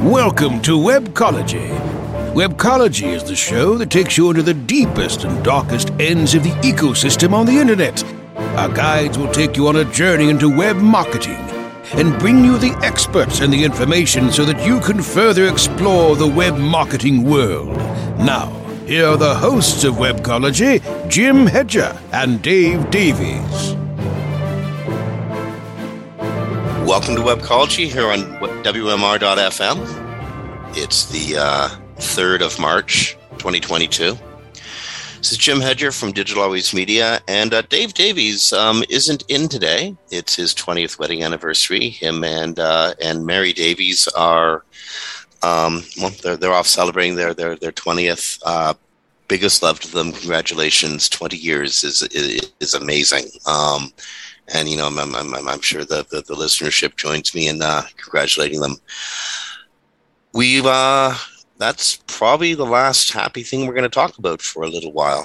Welcome to Webcology. Webcology is the show that takes you into the deepest and darkest ends of the ecosystem on the internet. Our guides will take you on a journey into web marketing and bring you the experts and the information so that you can further explore the web marketing world. Now, here are the hosts of Webcology, Jim Hedger and Dave Davies. Welcome to Webcology here on WMR.fm. It's the 3rd of March, 2022. This is Jim Hedger from Digital Always Media, and Dave Davies isn't in today. It's his 20th wedding anniversary. Him and Mary Davies are they're off celebrating their 20th. Biggest love to them. Congratulations! 20 years is amazing. And you know, I'm sure the listenership joins me in congratulating them. That's probably the last happy thing we're going to talk about for a little while.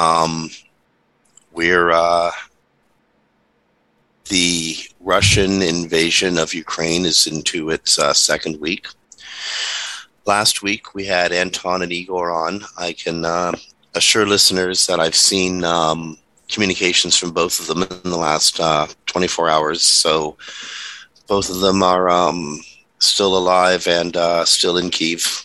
The Russian invasion of Ukraine is into its second week. Last week we had Anton and Igor on. I can assure listeners that I've seen communications from both of them in the last 24 hours. So both of them are still alive and still in Kyiv.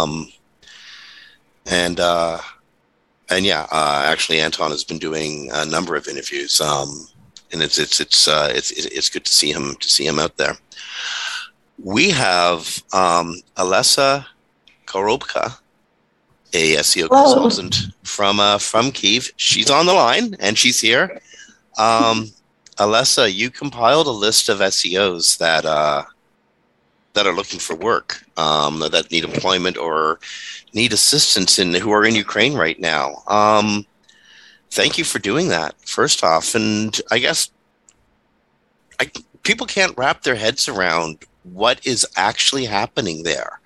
Actually Anton has been doing a number of interviews, and it's good to see him out there. We have Alessa Korobka, a SEO consultant from Kyiv. She's on the line and she's here. Alessa, you compiled a list of SEOs that are looking for work, that need employment or need assistance who are in Ukraine right now. Thank you for doing that, first off. And I guess people can't wrap their heads around what is actually happening there.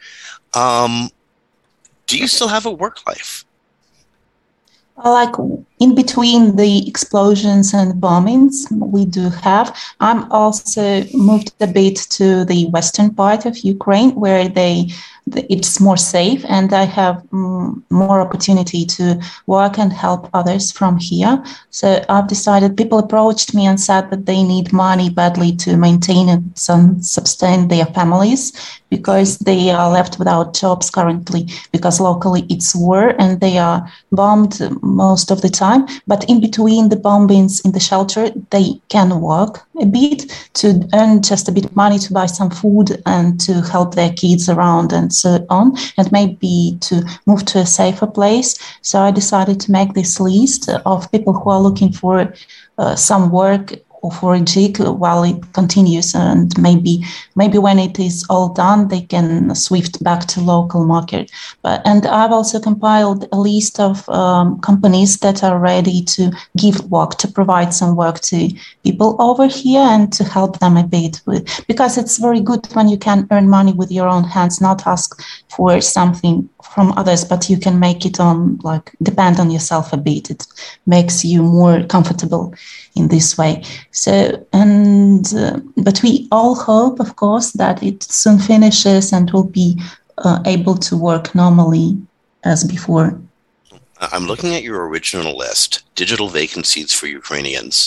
Do you still have a work life? Like in between the explosions and bombings, we do have. I'm also moved a bit to the western part of Ukraine where it's more safe, and I have more opportunity to work and help others from here. So I've decided, people approached me and said that they need money badly to maintain and sustain their families because they are left without jobs currently because locally it's war and they are bombed most of the time. But in between the bombings in the shelter, they can work a bit to earn just a bit of money to buy some food and to help their kids around and so on, and maybe to move to a safer place. So I decided to make this list of people who are looking for some work or for a gig while it continues, and maybe when it is all done, they can swift back to local market. And I've also compiled a list of companies that are ready to give work, to provide some work to people over here and to help them a bit with, because it's very good when you can earn money with your own hands, not ask for something from others, but you can make it depend on yourself a bit. It makes you more comfortable in this way. So, but we all hope, of course, that it soon finishes and we'll be able to work normally as before. I'm looking at your original list, digital vacancies for Ukrainians.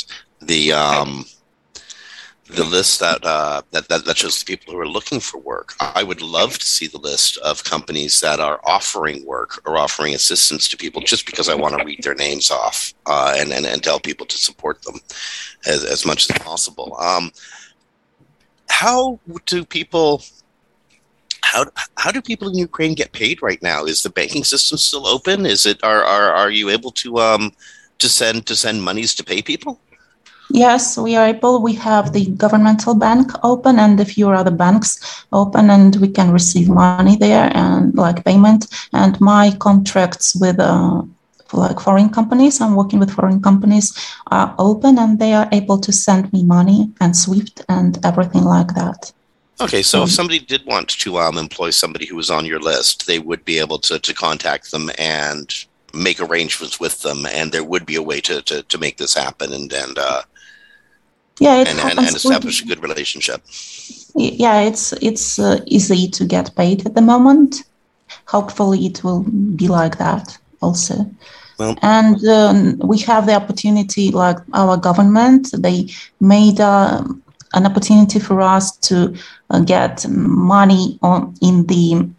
The list that shows the people who are looking for work. I would love to see the list of companies that are offering work or offering assistance to people, just because I want to read their names off and tell people to support them as much as possible. How do people in Ukraine get paid right now? Is the banking system still open? Are you able to send monies to pay people? Yes, we are able. We have the governmental bank open and a few other banks open, and we can receive money there and payment. And my contracts with foreign companies, I'm working with foreign companies, are open, and they are able to send me money and SWIFT and everything like that. Okay, so if somebody did want to employ somebody who was on your list, they would be able to contact them and make arrangements with them, and there would be a way to make this happen and establish a good relationship. Yeah, it's easy to get paid at the moment. Hopefully, it will be like that also. Well, And we have the opportunity, like our government, they made an opportunity for us to get money in the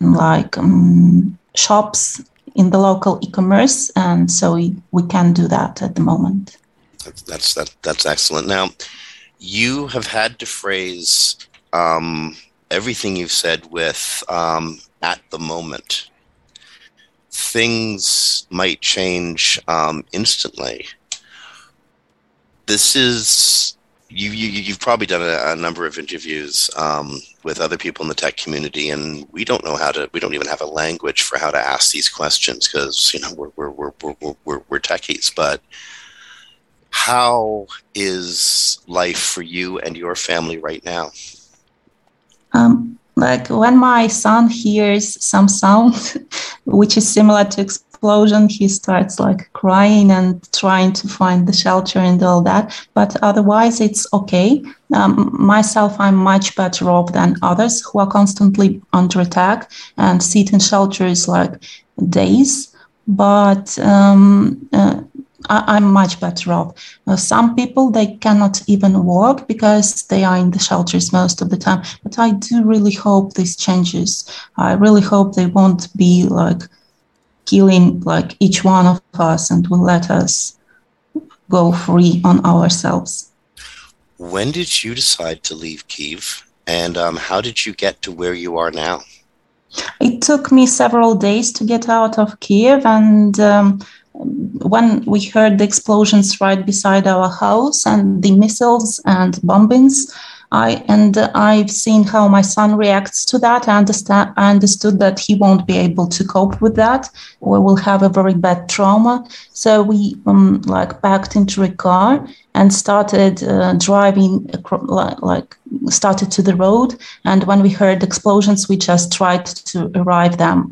shops in the local e-commerce, and so we can do that at the moment. that's excellent. Now, you have had to phrase everything you've said with at the moment. Things might change instantly. This is you've probably done a number of interviews with other people in the tech community, and we don't even have a language for how to ask these questions because we're techies. But how is life for you and your family right now? Like when my son hears some sound which is similar to explosion, he starts like crying and trying to find the shelter and all that. But otherwise, it's okay. Myself, I'm much better off than others who are constantly under attack and sit in shelters like days. But I'm much better off. Some people, they cannot even walk because they are in the shelters most of the time. But I do really hope this changes. I really hope they won't be like killing like each one of us and will let us go free on ourselves. When did you decide to leave Kyiv? And how did you get to where you are now? It took me several days to get out of Kyiv, and when we heard the explosions right beside our house and the missiles and bombings, I've seen how my son reacts to that. I understood that he won't be able to cope with that. We will have a very bad trauma. So we packed into a car and started driving, started to the road. And when we heard explosions, we just tried to arrive them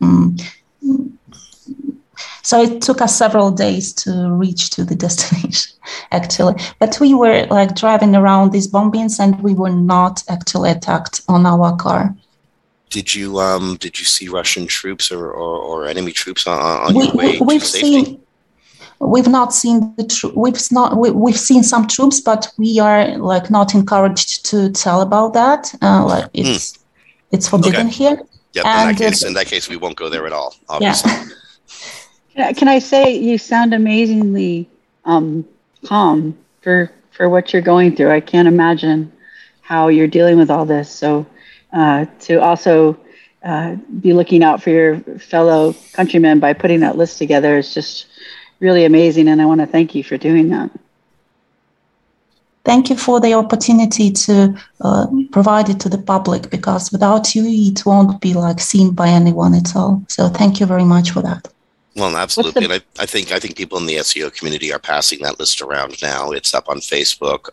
so it took us several days to reach to the destination, actually. But we were like driving around these bombings, and we were not actually attacked on our car. Did you see Russian troops or enemy troops on your way to safety? We've not seen we've seen some troops, but we are like not encouraged to tell about that. It's forbidden here. Yep. In that case, we won't go there at all. Obviously. Yeah. Can I say you sound amazingly calm for what you're going through? I can't imagine how you're dealing with all this. So to also be looking out for your fellow countrymen by putting that list together is just really amazing. And I want to thank you for doing that. Thank you for the opportunity to provide it to the public, because without you, it won't be like seen by anyone at all. So thank you very much for that. Well, absolutely, and I think people in the SEO community are passing that list around now. It's up on Facebook.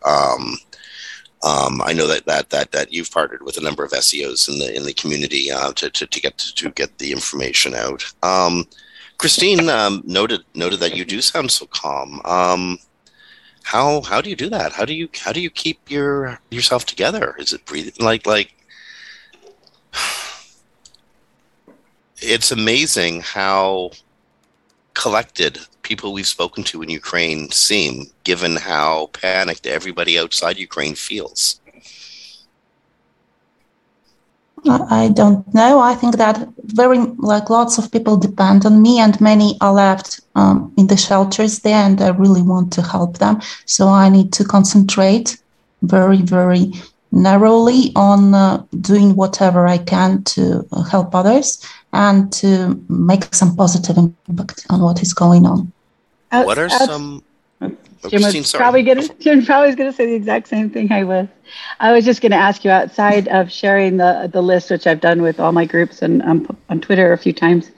I know that you've partnered with a number of SEOs in the community to get the information out. Christine noted that you do sound so calm. How do you do that? How do you keep yourself together? Is it breathing like? It's amazing how collected people we've spoken to in Ukraine seem, given how panicked everybody outside Ukraine feels. I don't know. I think that lots of people depend on me, and many are left in the shelters there, and I really want to help them. So I need to concentrate very, very narrowly on doing whatever I can to help others and to make some positive impact on what is going on. What are some... Jim was probably going to say the exact same thing I was. I was just going to ask you, outside of sharing the list, which I've done with all my groups and on Twitter a few times,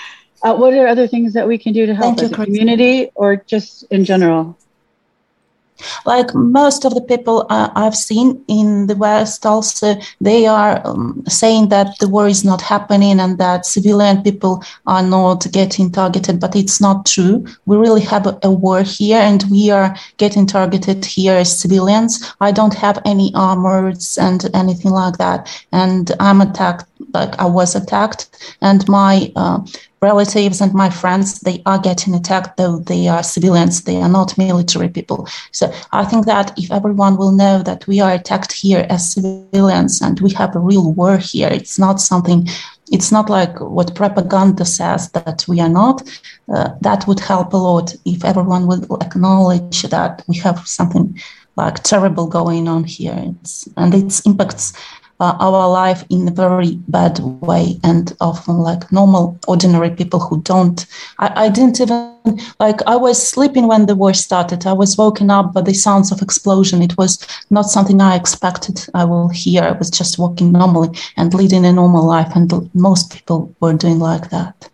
what are other things that we can do to help as a community or just in general? Like most of the people I've seen in the West also, they are saying that the war is not happening and that civilian people are not getting targeted, but it's not true. We really have a war here and we are getting targeted here as civilians. I don't have any armors and anything like that. And I'm attacked, like I was attacked, and my relatives and my friends, they are getting attacked, though they are civilians, they are not military people. So I think that if everyone will know that we are attacked here as civilians and we have a real war here, it's not like what propaganda says that we are not. That would help a lot if everyone would acknowledge that we have something like terrible going on here. It impacts our life in a very bad way, and often like normal, ordinary people who don't. I didn't even, like, I was sleeping when the war started. I was woken up by the sounds of explosion. It was not something I expected I will hear. I was just walking normally and leading a normal life, and most people were doing like that.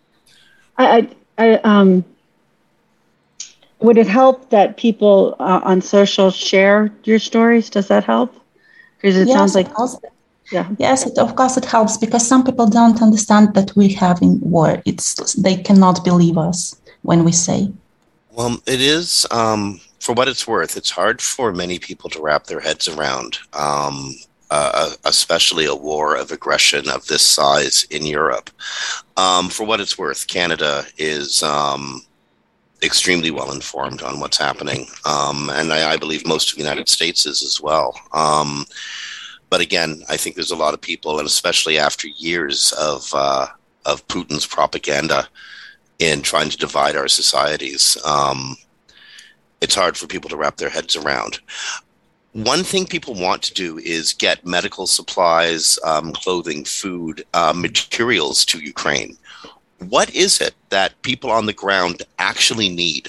Would it help that people on social share your stories? Does that help? Because it sounds like... Yeah. Yes, of course it helps, because some people don't understand that we have in war. They cannot believe us when we say. Well, it is, for what it's worth, it's hard for many people to wrap their heads around, especially a war of aggression of this size in Europe. For what it's worth, Canada is extremely well informed on what's happening, and I believe most of the United States is as well. But again, I think there's a lot of people, and especially after years of Putin's propaganda in trying to divide our societies, it's hard for people to wrap their heads around. One thing people want to do is get medical supplies, clothing, food, materials to Ukraine. What is it that people on the ground actually need?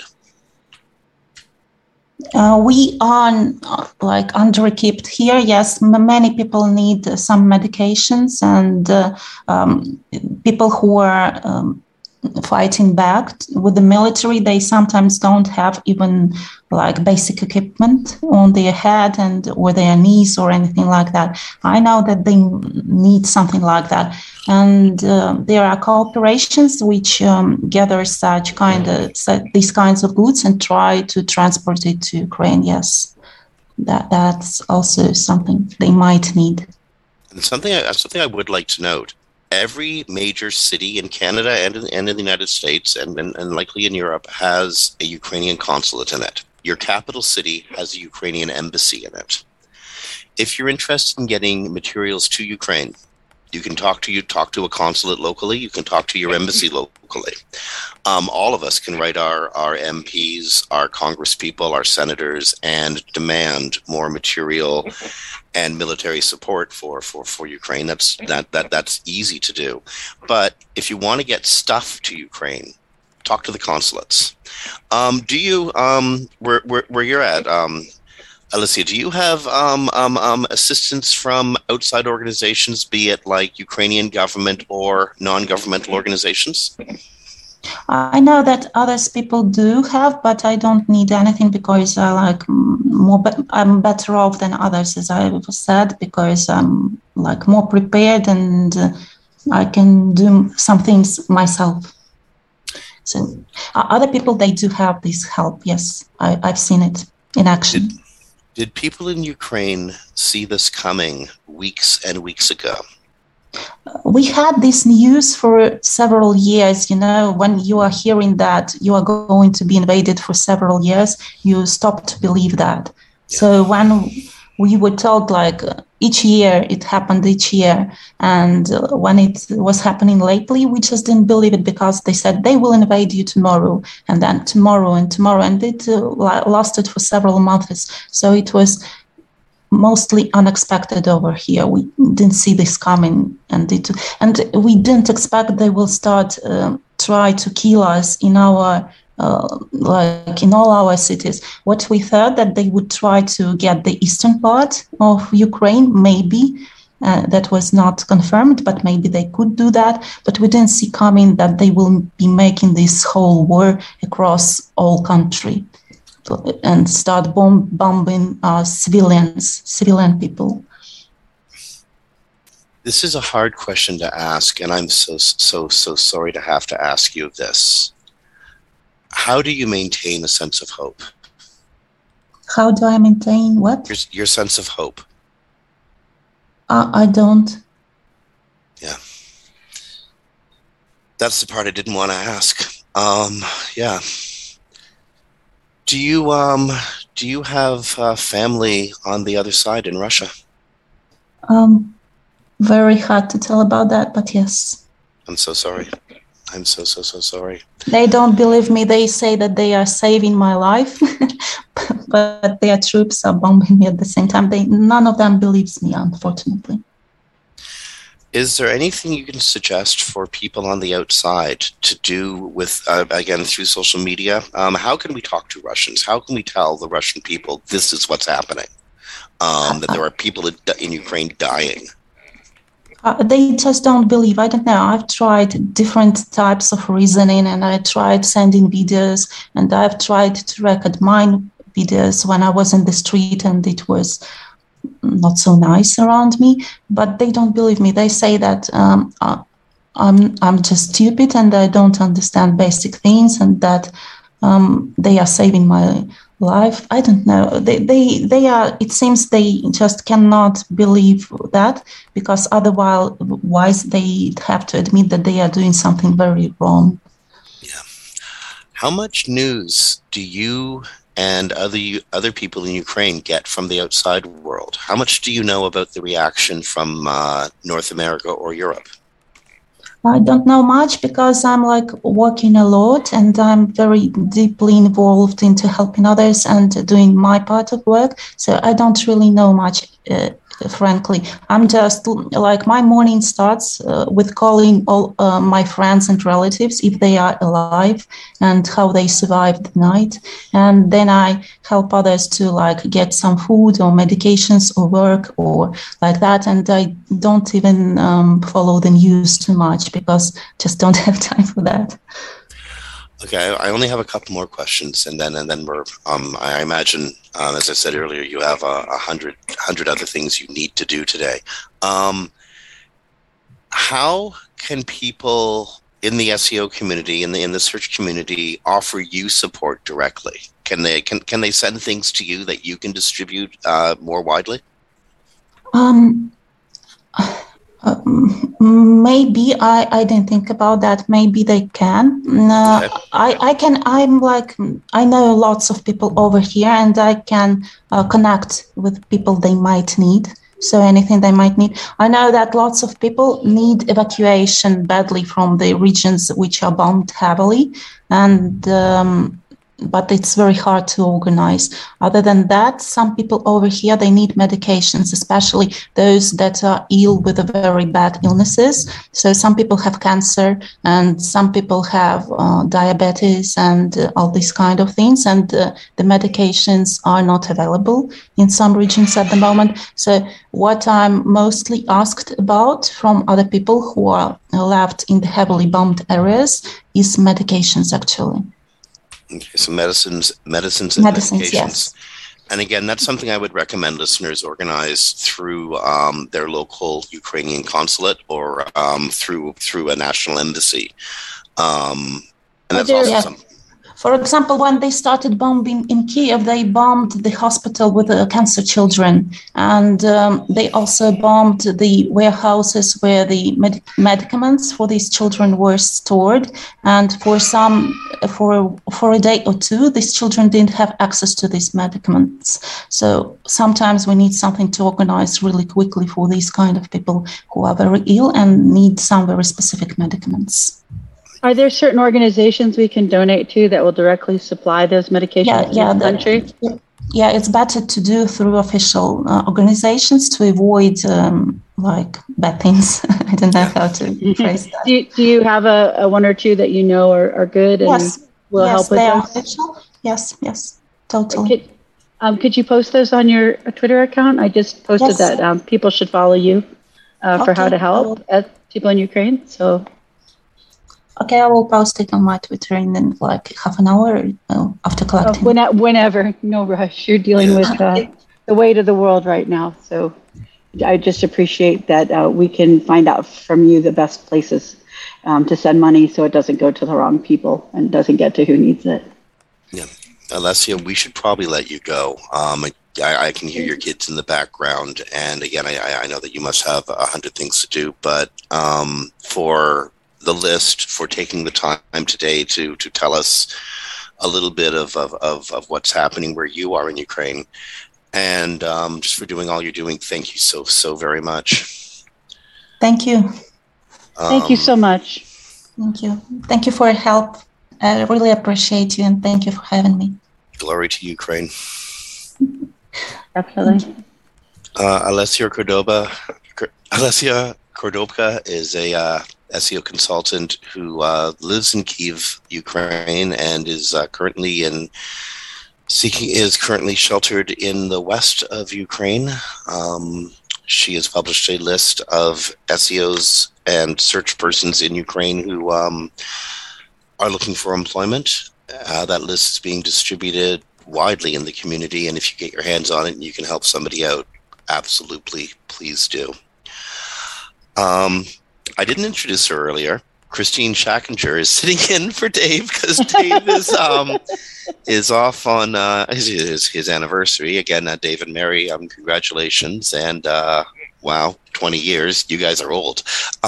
We are under-equipped here. Yes, many people need some medications, and people who are fighting back with the military, they sometimes don't have even like basic equipment on their head or their knees or anything like that. I know that they need something like that. And there are corporations which gather these kinds of goods and try to transport it to Ukraine. Yes, that's also something they might need. And something I would like to note: every major city in Canada and in the United States and likely in Europe has a Ukrainian consulate in it. Your capital city has a Ukrainian embassy in it. If you're interested in getting materials to Ukraine, you can talk to a consulate locally. You can talk to your embassy locally. All of us can write our MPs, our congresspeople, our senators, and demand more material and military support for Ukraine. That's easy to do. But if you want to get stuff to Ukraine, talk to the consulates. Do you where you're at? Alicia, do you have assistance from outside organizations, be it like Ukrainian government or non-governmental organizations? I know that others people do have, but I don't need anything because I'm better off than others, as I've said, because I'm like more prepared and I can do some things myself. So other people, they do have this help. Yes, I've seen it in action. Did people in Ukraine see this coming weeks and weeks ago? We had this news for several years. You know, when you are hearing that you are going to be invaded for several years, you stop to believe that. Yeah. So when we were told each year, it happened each year. And when it was happening lately, we just didn't believe it because they said they will invade you tomorrow and then tomorrow and tomorrow. And it lasted for several months. So it was mostly unexpected over here. We didn't see this coming. And we didn't expect they will start try to kill us in our in all our cities. What we thought that they would try to get the eastern part of Ukraine, maybe that was not confirmed, but maybe they could do that. But we didn't see coming that they will be making this whole war across all country. and start bombing civilian people. This is a hard question to ask, and I'm so sorry to have to ask you this. How do you maintain a sense of hope? How do I maintain what? Your sense of hope. I don't. Yeah. That's the part I didn't want to ask. Yeah. Do you have family on the other side in Russia? Very hard to tell about that, but yes. I'm so sorry. I'm so sorry. They don't believe me. They say that they are saving my life, but their troops are bombing me at the same time. None of them believes me, unfortunately. Is there anything you can suggest for people on the outside to do with, again, through social media? How can we talk to Russians? How can we tell the Russian people this is what's happening? That there are people in Ukraine dying? They just don't believe. I don't know. I've tried different types of reasoning, and I tried sending videos, and I've tried to record my videos when I was in the street, and it was not so nice around me. But they don't believe me. They say that I'm just stupid and I don't understand basic things, and that they are saving my life. I don't know. They are. It seems they just cannot believe that, because otherwise they have to admit that they are doing something very wrong. Yeah. How much news do you and other people in Ukraine get from the outside world? How much do you know about the reaction from North America or Europe? I don't know much, because I'm working a lot, and I'm very deeply involved into helping others and doing my part of work. So I don't really know much, frankly. I'm just my morning starts with calling all my friends and relatives, if they are alive, and how they survived the night. And then I help others to get some food or medications or work or like that. And I don't even follow the news too much, because just don't have time for that. Okay, I only have a couple more questions, and then we're. I imagine, as I said earlier, you have 100 other things you need to do today. How can people in the SEO community, in the search community, offer you support directly? Can they send things to you that you can distribute more widely? Maybe I didn't think about that. Maybe they can. Okay. I can. I know lots of people over here, and I can connect with people they might need. So anything they might need. I know that lots of people need evacuation badly from the regions which are bombed heavily, and but it's very hard to organize. Other than that, some people over here, they need medications, especially those that are ill with very bad illnesses. So some people have cancer, and some people have diabetes and all these kind of things. And the medications are not available in some regions at the moment. So what I'm mostly asked about from other people who are left in the heavily bombed areas is medications, actually. Okay, so medicines and medications. Yes. And again, that's something I would recommend listeners organize through their local Ukrainian consulate or through a national embassy. And that's awesome. For example, when they started bombing in Kiev, they bombed the hospital with cancer children, and they also bombed the warehouses where the medicaments for these children were stored. And for a day or two, these children didn't have access to these medicaments. So sometimes we need something to organize really quickly for these kind of people who are very ill and need some very specific medicaments. Are there certain organizations we can donate to that will directly supply those medications in the country? Yeah, it's better to do through official organizations to avoid bad things. I don't know how to phrase that. Do you have a one or two that you know are good and will help with this? Official. Yes, totally. Could you post those on your Twitter account? I just posted that people should follow you for how to help people in Ukraine. So. Okay, I will post it on my Twitter in like half an hour after collecting. Whenever, no rush. You're dealing with the weight of the world right now. So I just appreciate that we can find out from you the best places to send money so it doesn't go to the wrong people and doesn't get to who needs it. Yeah. Alessia, we should probably let you go. I can hear your kids in the background. And again, I know that you must have 100 things to do, but for the list, for taking the time today to tell us a little bit of what's happening where you are in Ukraine, and just for doing all you're doing, thank you so very much. Thank you. Thank you so much. Thank you. Thank you for your help. I really appreciate you, and thank you for having me. Glory to Ukraine. Definitely. Alessia Kordobka is a SEO consultant who lives in Kyiv, Ukraine, and is currently sheltered in the west of Ukraine. She has published a list of SEOs and search persons in Ukraine who are looking for employment. That list is being distributed widely in the community, and if you get your hands on it and you can help somebody out, absolutely, please do. I didn't introduce her earlier. Christine Schackinger is sitting in for Dave because Dave is off on his anniversary. Again, Dave and Mary, congratulations. And wow, 20 years. You guys are old.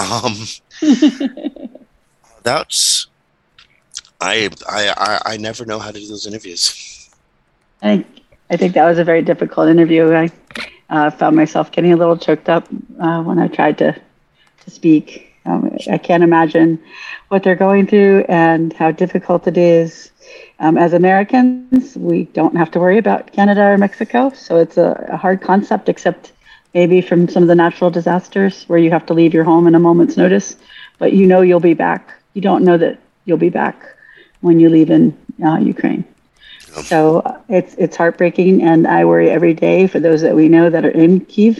I never know how to do those interviews. I think that was a very difficult interview. I found myself getting a little choked up when I tried to speak. I can't imagine what they're going through and how difficult it is. As Americans, we don't have to worry about Canada or Mexico, so it's a hard concept, except maybe from some of the natural disasters where you have to leave your home in a moment's notice, but you know you'll be back. You don't know that you'll be back when you leave in Ukraine. So it's heartbreaking, and I worry every day for those that we know that are in Kyiv.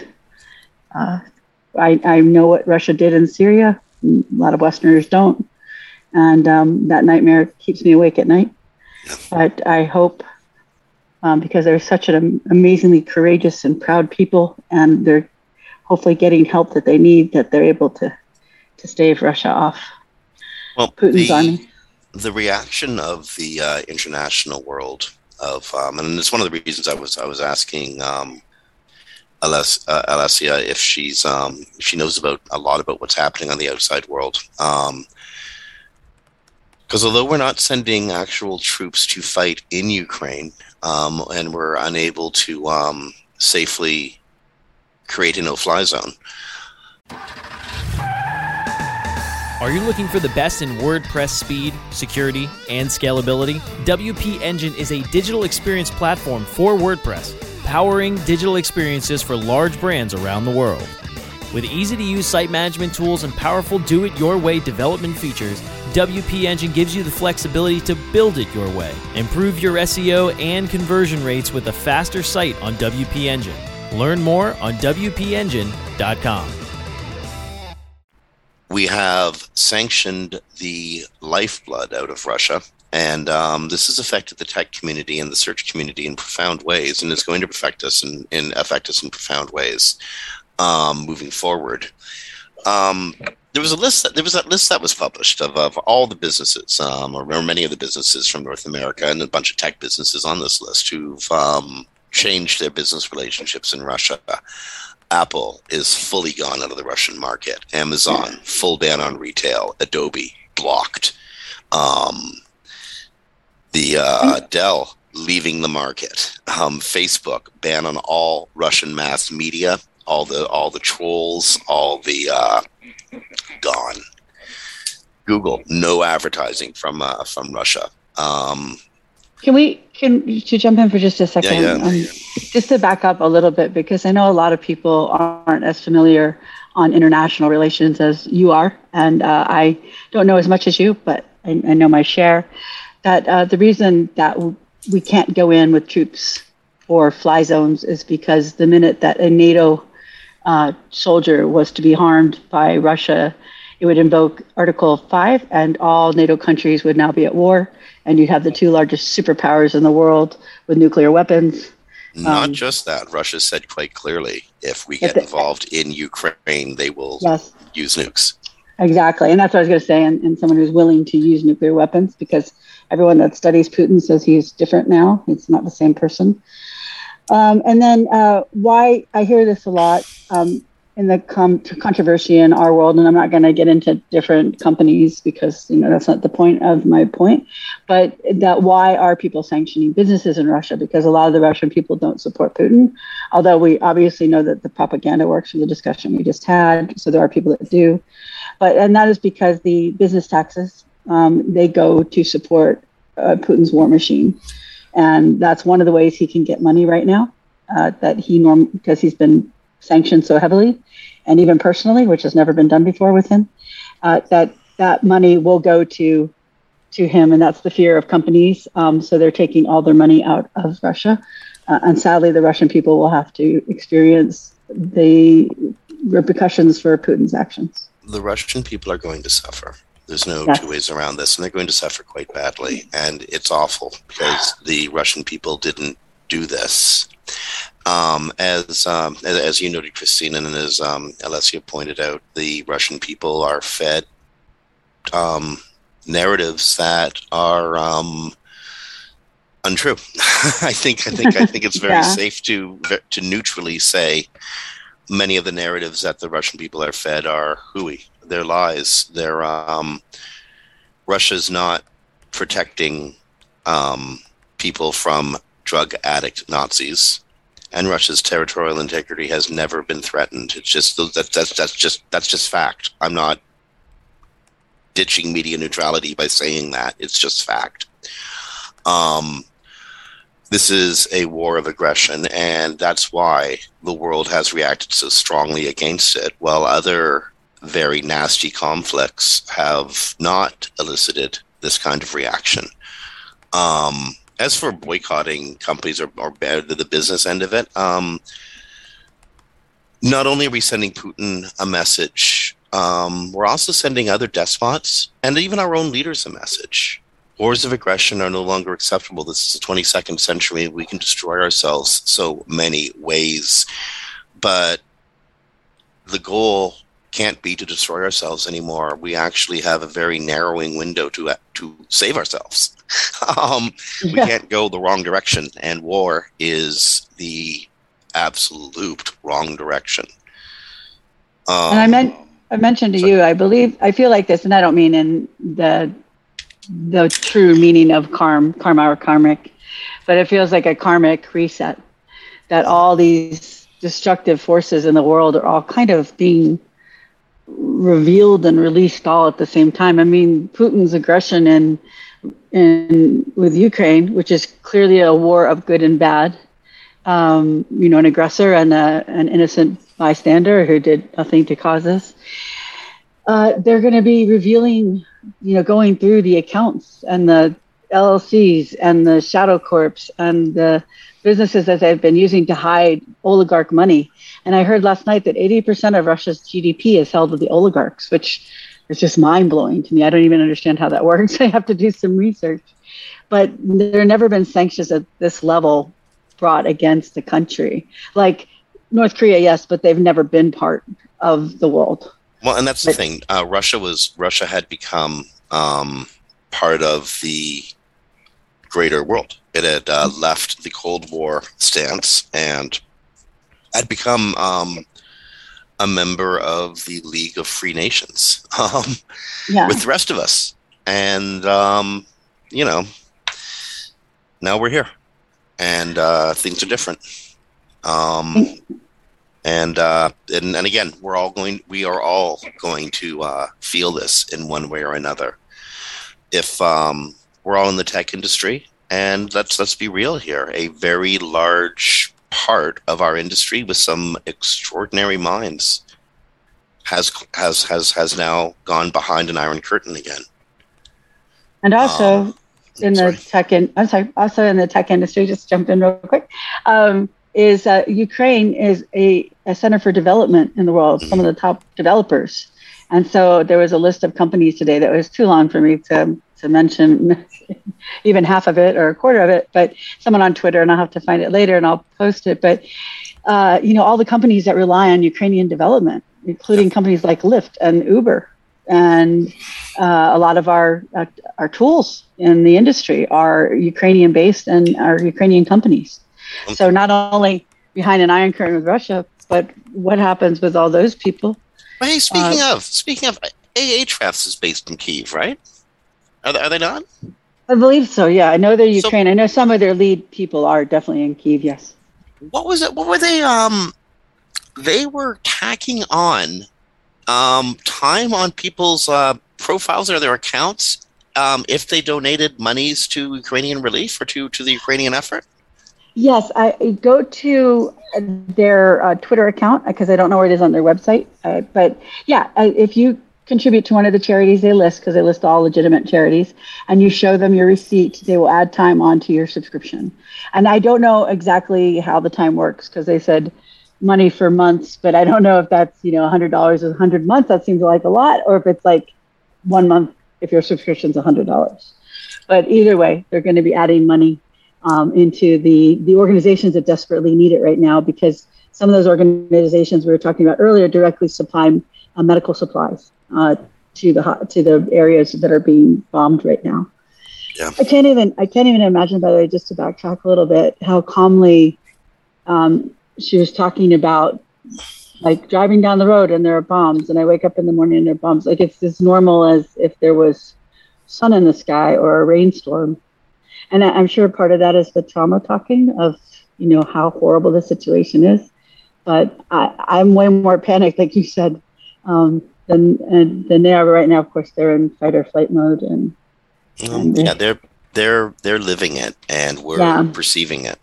I know what Russia did in Syria. A lot of Westerners don't. And that nightmare keeps me awake at night. But I hope, because they're such an amazingly courageous and proud people, and they're hopefully getting help that they need, that they're able to stave Russia off. Well, Putin's army. The reaction of the international world and it's one of the reasons I was asking Alessia if she knows a lot about what's happening on the outside world. Because although we're not sending actual troops to fight in Ukraine, and we're unable to safely create a no-fly zone. Are you looking for the best in WordPress speed, security, and scalability? WP Engine is a digital experience platform for WordPress, powering digital experiences for large brands around the world. With easy-to-use site management tools and powerful do-it-your-way development features, WP Engine gives you the flexibility to build it your way. Improve your SEO and conversion rates with a faster site on WP Engine. Learn more on WPEngine.com. We have sanctioned the lifeblood out of Russia, and this has affected the tech community and the search community in profound ways, and it's going to affect us in profound ways moving forward. There was that list that was published of all the businesses, or many of the businesses from North America, and a bunch of tech businesses on this list who've changed their business relationships in Russia. Apple is fully gone out of the Russian market. Amazon, full ban on retail. Adobe, blocked. Dell, leaving the market. Facebook, ban on all Russian mass media. All the trolls, gone. Google, no advertising from Russia. To jump in for just a second, Yeah. Just to back up a little bit, because I know a lot of people aren't as familiar on international relations as you are, and I don't know as much as you, but I know my share. That the reason that we can't go in with troops or fly zones is because the minute that a NATO soldier was to be harmed by Russia it would invoke Article 5, and all NATO countries would now be at war, and you'd have the two largest superpowers in the world with nuclear weapons. Not just that. Russia said quite clearly, if we get involved in Ukraine, they will use nukes. Exactly. And that's what I was going to say. And someone who's willing to use nuclear weapons, because everyone that studies Putin says he's different now. He's not the same person. And then why I hear this a lot in the controversy in our world, and I'm not going to get into different companies because, that's not the point of my point, but that why are people sanctioning businesses in Russia? Because a lot of the Russian people don't support Putin, although we obviously know that the propaganda works from the discussion we just had. So there are people that do. And that is because the business taxes, they go to support Putin's war machine. And that's one of the ways he can get money right now, because he's been sanctioned so heavily, and even personally, which has never been done before with him, that money will go to him, and that's the fear of companies. So they're taking all their money out of Russia, and sadly, the Russian people will have to experience the repercussions for Putin's actions. The Russian people are going to suffer. There's no two ways around this, and they're going to suffer quite badly, and it's awful because the Russian people didn't do this. As you noted, Christina, and as Alessia pointed out, the Russian people are fed narratives that are untrue. I think it's very safe to neutrally say many of the narratives that the Russian people are fed are hooey. They're lies. They're Russia's not protecting people from drug addict Nazis. And Russia's territorial integrity has never been threatened. It's just that's just fact. I'm not ditching media neutrality by saying that. It's just fact. This is a war of aggression, and that's why the world has reacted so strongly against it, while other very nasty conflicts have not elicited this kind of reaction. As for boycotting companies or the business end of it, not only are we sending Putin a message, we're also sending other despots and even our own leaders a message. Wars of aggression are no longer acceptable. This is the 22nd century. We can destroy ourselves so many ways. But the goal can't be to destroy ourselves anymore. We actually have a very narrowing window to save ourselves. We can't go the wrong direction, and war is the absolute wrong direction. And I mentioned to you, I feel like this, and I don't mean in the true meaning of karma or karmic, but it feels like a karmic reset, that all these destructive forces in the world are all kind of being revealed and released all at the same time. I mean, Putin's aggression with Ukraine, which is clearly a war of good and bad, an aggressor and an innocent bystander who did nothing to cause this. They're going to be revealing, going through the accounts and the LLCs and the shadow corps and the businesses that they've been using to hide oligarch money. And I heard last night that 80% of Russia's GDP is held with the oligarchs, which is just mind-blowing to me. I don't even understand how that works. I have to do some research. But there have never been sanctions at this level brought against the country. Like North Korea, yes, but they've never been part of the world. Well, and that's the thing. Russia had become part of the greater world. It had left the Cold War stance and had become a member of the League of Free Nations with the rest of us. And, now we're here and things are different. And again, we are all going to feel this in one way or another. If we're all in the tech industry, and let's be real here, a very large part of our industry with some extraordinary minds has now gone behind an iron curtain again. And also in the tech industry, just jump in real quick. Ukraine is a center for development in the world, some of the top developers. And so there was a list of companies today that was too long for me to mention even half of it or a quarter of it, but someone on Twitter, and I'll have to find it later and I'll post it. But, all the companies that rely on Ukrainian development, including companies like Lyft and Uber, and a lot of our tools in the industry are Ukrainian based and are Ukrainian companies. So not only behind an iron curtain with Russia, but what happens with all those people? Well, hey, speaking of, Ahrefs is based in Kyiv, right? Are they not? I believe so. Yeah, I know they're Ukraine. I know some of their lead people are definitely in Kyiv. Yes. What was it? What were they? They were tacking on time on people's profiles or their accounts if they donated monies to Ukrainian relief or to the Ukrainian effort. Yes, I go to their Twitter account because I don't know where it is on their website. But yeah, if you contribute to one of the charities they list, because they list all legitimate charities, and you show them your receipt, they will add time onto your subscription. And I don't know exactly how the time works because they said money for months, but I don't know if that's, $100 is 100 months. That seems like a lot, or if it's like 1 month if your subscription's $100. But either way, they're going to be adding money into the organizations that desperately need it right now, because some of those organizations we were talking about earlier directly supply medical supplies to the areas that are being bombed right now. Yeah. I can't even imagine, by the way, just to backtrack a little bit, how calmly she was talking about, like, driving down the road and there are bombs, and I wake up in the morning and there are bombs. Like, it's as normal as if there was sun in the sky or a rainstorm. And I'm sure part of that is the trauma talking of, how horrible the situation is. But I'm way more panicked, like you said, than they are right now. Of course, they're in fight or flight mode, and they're living it, and we're perceiving it.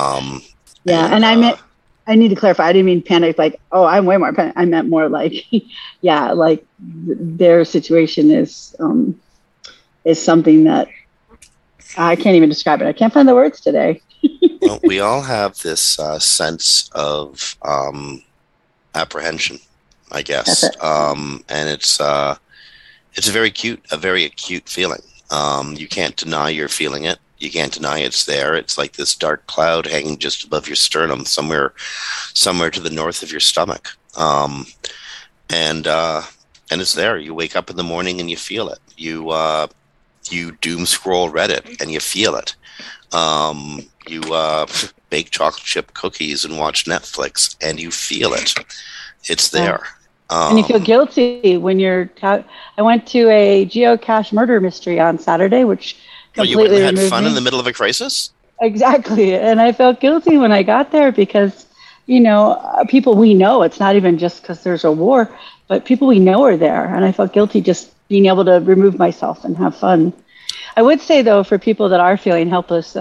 I need to clarify. I didn't mean panic, like, oh, I'm way more panicked. I meant more like, like their situation is something that I can't even describe it. I can't find the words today. Well, we all have this sense of apprehension, I guess, and it's a very acute feeling. You can't deny you're feeling it. You can't deny it's there. It's like this dark cloud hanging just above your sternum, somewhere to the north of your stomach, and it's there. You wake up in the morning and you feel it. You doom scroll Reddit and you feel it. You bake chocolate chip cookies and watch Netflix and you feel it. It's there. And you feel guilty when you're. I went to a geocache murder mystery on Saturday, which completely you had fun in the middle of a crisis. Exactly, and I felt guilty when I got there because, people we know. It's not even just because there's a war, but people we know are there, and I felt guilty just being able to remove myself and have fun. I would say, though, for people that are feeling helpless,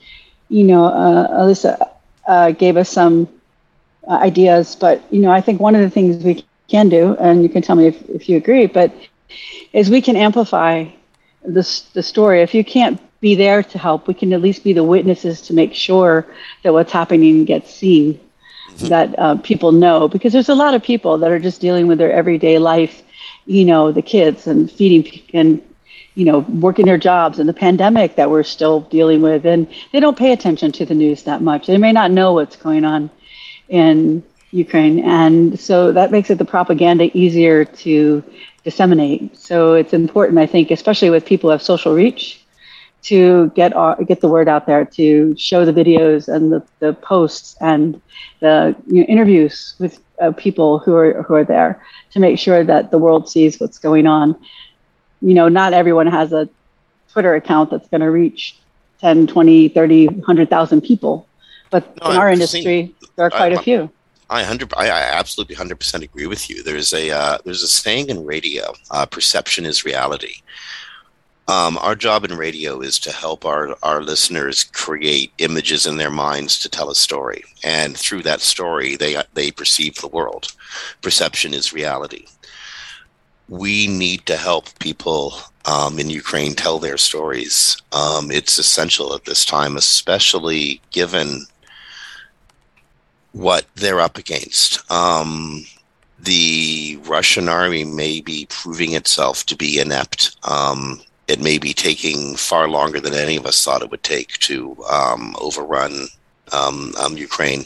Alyssa gave us some ideas, but, I think one of the things we can do, and you can tell me if you agree, but is we can amplify the story. If you can't be there to help, we can at least be the witnesses to make sure that what's happening gets seen, that people know, because there's a lot of people that are just dealing with their everyday life, the kids and feeding and, working their jobs and the pandemic that we're still dealing with. And they don't pay attention to the news that much. They may not know what's going on in Ukraine. And so that makes it the propaganda easier to disseminate. So it's important, I think, especially with people who have social reach, to get the word out there, to show the videos and the posts and the interviews with people who are there, to make sure that the world sees what's going on. Not everyone has a Twitter account that's going to reach 10, 20, 30, 100,000 people, but in our industry, there are quite a few. I absolutely 100% agree with you. There's a saying in radio, perception is reality. Our job in radio is to help our listeners create images in their minds to tell a story. And through that story, they perceive the world. Perception is reality. We need to help people in Ukraine tell their stories. It's essential at this time, especially given what they're up against. the Russian army may be proving itself to be inept. It may be taking far longer than any of us thought it would take to overrun Ukraine.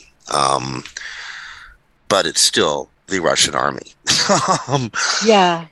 But it's still the Russian army. Yeah.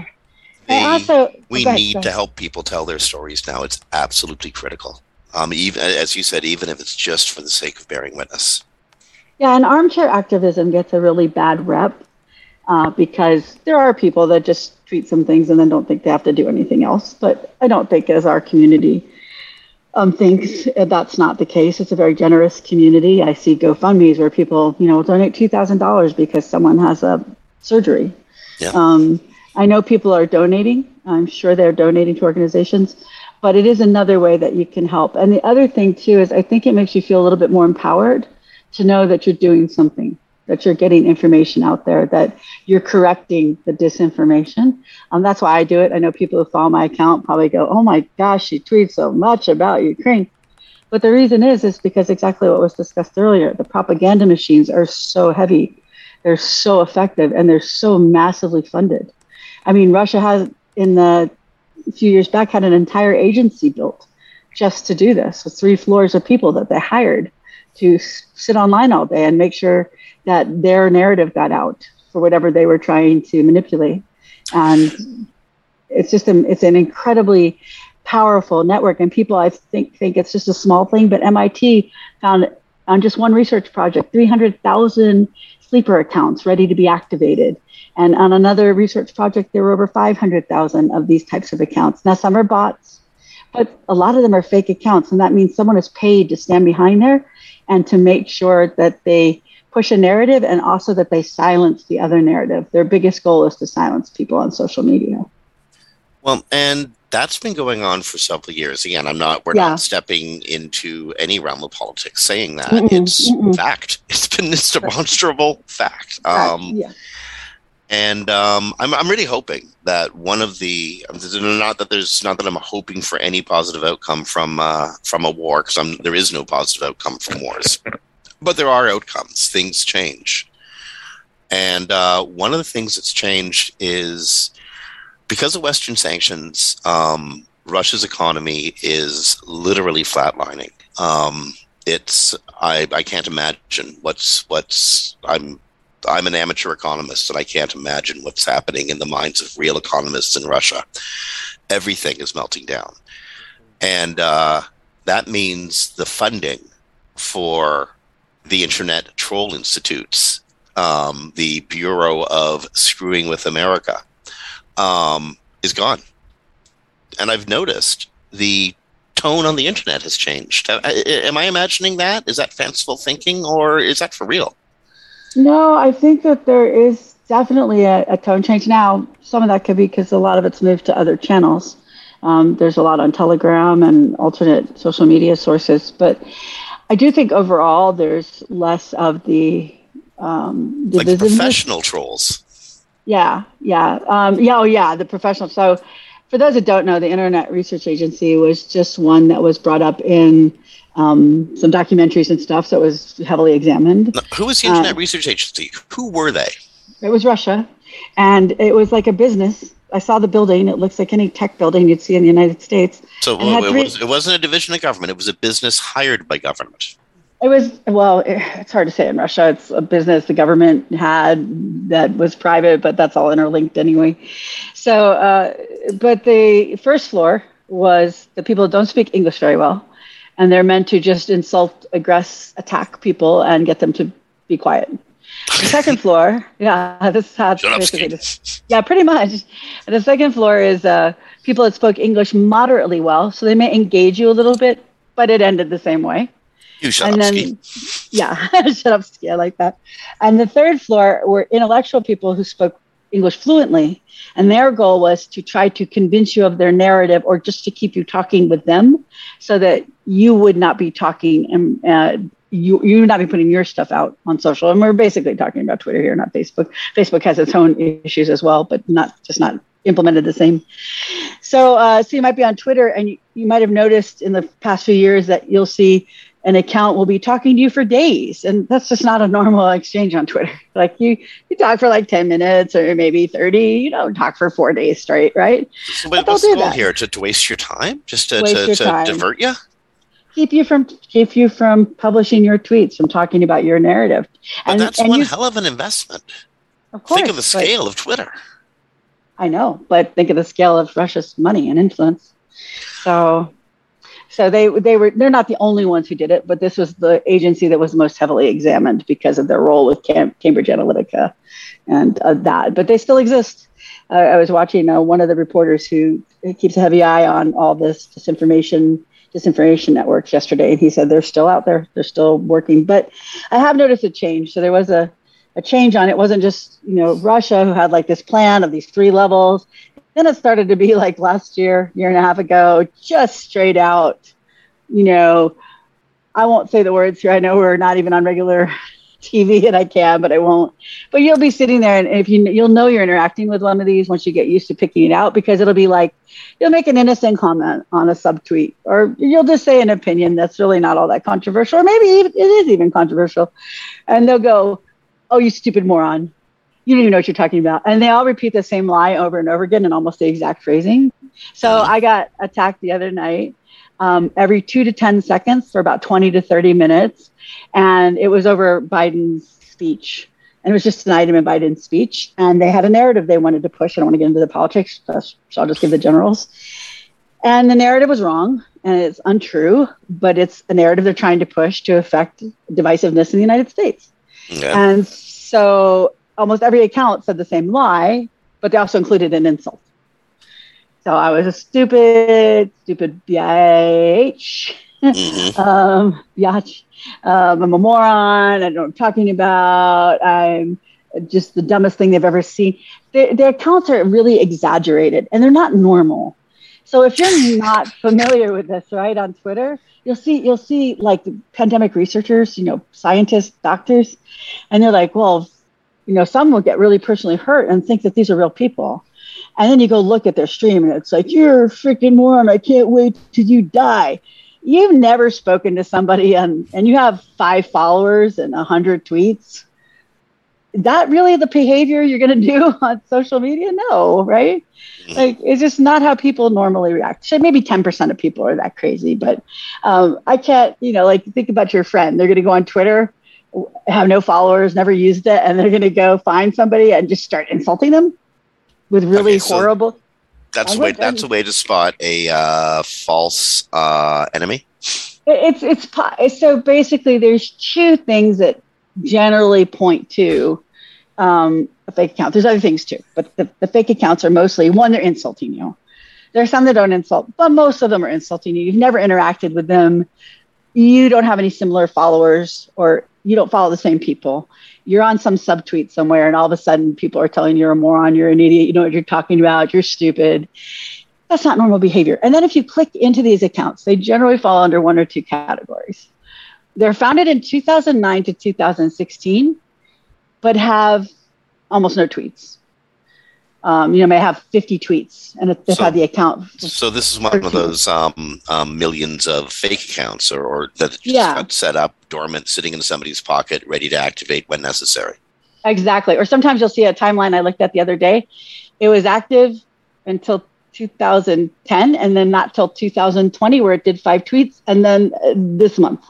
We need to help people tell their stories now. It's absolutely critical. Even as you said, even if it's just for the sake of bearing witness. Yeah, and armchair activism gets a really bad rep because there are people that just tweet some things and then don't think they have to do anything else. But I don't think as our community thinks that's not the case. It's a very generous community. I see GoFundMe's where people, donate $2,000 because someone has a surgery. Yeah. I know people are donating. I'm sure they're donating to organizations, but it is another way that you can help. And the other thing too is I think it makes you feel a little bit more empowered to know that you're doing something, that you're getting information out there, that you're correcting the disinformation. That's why I do it. I know people who follow my account probably go, oh my gosh, she tweets so much about Ukraine. But the reason is because exactly what was discussed earlier. The propaganda machines are so heavy, they're so effective, and they're so massively funded. I mean, Russia has, a few years back, had an entire agency built just to do this, with 3 floors of people that they hired to sit online all day and make sure that their narrative got out for whatever they were trying to manipulate. And it's just it's an incredibly powerful network. And people, I think it's just a small thing, but MIT found on just one research project, 300,000 sleeper accounts ready to be activated. And on another research project, there were over 500,000 of these types of accounts. Now, some are bots, but a lot of them are fake accounts. And that means someone is paid to stand behind there and to make sure that they push a narrative and also that they silence the other narrative. Their biggest goal is to silence people on social media. Well, and that's been going on for several years. Again, we're not stepping into any realm of politics saying that. It's fact. It's demonstrable fact. And I'm really hoping that one of the not that I'm hoping for any positive outcome from a war, because there is no positive outcome from wars, but there are outcomes. Things change, and one of the things that's changed is because of Western sanctions. Russia's economy is literally flatlining. I can't imagine I'm an amateur economist, and I can't imagine what's happening in the minds of real economists in Russia. Everything is melting down. And that means the funding for the Internet Troll Institutes, the Bureau of Screwing with America, is gone. And I've noticed the tone on the internet has changed. Am I imagining that? Is that fanciful thinking, or is that for real? No, I think that there is definitely a tone change. Now, some of that could be because a lot of it's moved to other channels. There's a lot on Telegram and alternate social media sources. But I do think overall there's less of the like professional trolls. Yeah. The professional. So for those that don't know, the Internet Research Agency was just one that was brought up in some documentaries and stuff, so it was heavily examined. Now, who was the Internet Research Agency? Who were they? It was Russia, and it was like a business. I saw the building. It looks like any tech building you'd see in the United States. So it wasn't a division of government. It was a business hired by government. It was, it's hard to say in Russia. It's a business the government had that was private, but that's all interlinked anyway. So, but the first floor was the people who don't speak English very well. And they're meant to just insult, aggress, attack people and get them to be quiet. The second floor, this is how it's basically. Yeah, pretty much. And the second floor is people that spoke English moderately well. So they may engage you a little bit, but it ended the same way. You shut up, Ski. Yeah, shut up, Ski. I like that. And the third floor were intellectual people who spoke English fluently. And their goal was to try to convince you of their narrative or just to keep you talking with them so that you would not be talking and you would not be putting your stuff out on social. And we're basically talking about Twitter here, not Facebook. Facebook has its own issues as well, but not implemented the same. So you might be on Twitter and you might have noticed in the past few years that you'll see an account will be talking to you for days. And that's just not a normal exchange on Twitter. Like you talk for like 10 minutes or maybe 30, you don't talk for 4 days straight, right? So what's the goal here? To waste your time? Just to divert you? Keep you from publishing your tweets, from talking about your narrative. But that's one hell of an investment. Of course. Think of the scale of Twitter. I know, but think of the scale of Russia's money and influence. So they're not the only ones who did it, but this was the agency that was most heavily examined because of their role with Cambridge Analytica and that. But they still exist. I was watching one of the reporters who keeps a heavy eye on all this disinformation networks yesterday, and he said they're still out there. They're still working. But I have noticed a change. So there was a change on it. It wasn't just Russia who had like this plan of these 3 levels. Then it started to be like last year and a half ago, just straight out, I won't say the words here. I know we're not even on regular TV and I can, but I won't. But you'll be sitting there and if you'll know you're interacting with one of these once you get used to picking it out, because it'll be like, you'll make an innocent comment on a subtweet, or you'll just say an opinion that's really not all that controversial, or maybe it is even controversial. And they'll go, "Oh, you stupid moron. You don't even know what you're talking about." And they all repeat the same lie over and over again in almost the exact phrasing. So I got attacked the other night every 2 to 10 seconds for about 20 to 30 minutes. And it was over Biden's speech. And it was just an item in Biden's speech. And they had a narrative they wanted to push. I don't want to get into the politics, so I'll just give the generals. And the narrative was wrong and it's untrue, but it's a narrative they're trying to push to affect divisiveness in the United States. Yeah. And so almost every account said the same lie, but they also included an insult. So I was a stupid bitch. Biatch. I'm a moron. I don't know what I'm talking about. I'm just the dumbest thing they've ever seen. Their accounts are really exaggerated and they're not normal. So if you're not familiar with this, right, on Twitter, you'll see like pandemic researchers, scientists, doctors, and they're like, well, some will get really personally hurt and think that these are real people. And then you go look at their stream and it's like, you're a freaking moron. I can't wait till you die. You've never spoken to somebody and you have 5 followers and 100 tweets. Is that really the behavior you're going to do on social media? No, right? Like, it's just not how people normally react. So maybe 10% of people are that crazy, but I can't, think about your friend. They're going to go on Twitter, have no followers, never used it, and they're going to go find somebody and just start insulting them with really horrible. That's a way to spot a false enemy. It's so basically there's 2 things that generally point to a fake account. There's other things too, but the fake accounts are mostly, one, they're insulting you. There's some that don't insult, but most of them are insulting you. You've never interacted with them. You don't have any similar followers, or you don't follow the same people. You're on some subtweet somewhere and all of a sudden people are telling you you're a moron, you're an idiot, you know what you're talking about, you're stupid. That's not normal behavior. And then if you click into these accounts, they generally fall under 1 or 2 categories. They're founded in 2009 to 2016, but have almost no tweets. May have 50 tweets and they've had the account. So this is one of those millions of fake accounts or that just got set up dormant, sitting in somebody's pocket, ready to activate when necessary. Exactly. Or sometimes you'll see a timeline I looked at the other day. It was active until 2010 and then not till 2020 where it did 5 tweets and then this month.